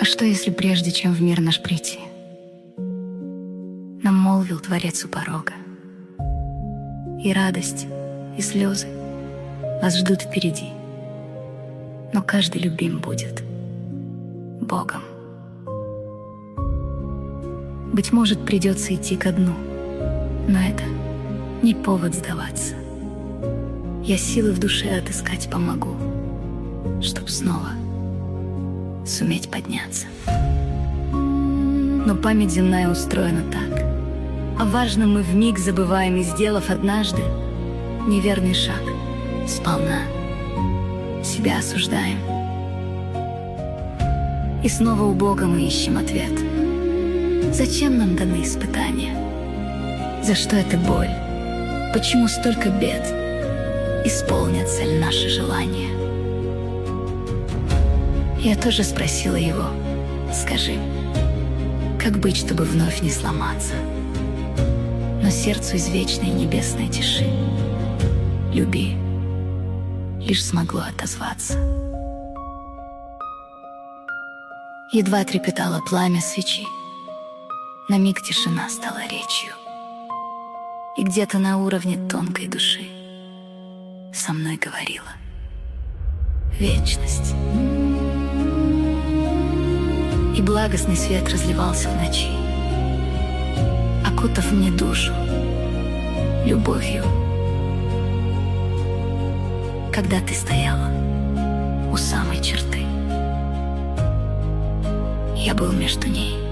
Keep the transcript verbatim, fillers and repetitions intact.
что, если прежде, чем в мир наш прийти, нам молвил Творец у порога, и радость, и слезы вас ждут впереди, но каждый любим будет Богом. Быть может, придется идти ко дну, но это не повод сдаваться. Я силы в душе отыскать помогу, чтоб снова суметь подняться. Но память земная устроена так. О важном мы вмиг забываем, и, сделав однажды неверный шаг, сполна себя осуждаем. И снова у Бога мы ищем ответ. Зачем нам даны испытания? За что эта боль? Почему столько бед? Исполнятся ли наши желания? Я тоже спросила его: скажи, как быть, чтобы вновь не сломаться? Но сердцу из вечной небесной тиши люби лишь смогло отозваться. Едва трепетало пламя свечи, на миг тишина стала речью, и где-то на уровне тонкой души со мной говорила вечность. И благостный свет разливался в ночи, окутав мне душу любовью. Когда ты стояла у самой черты, я был между ней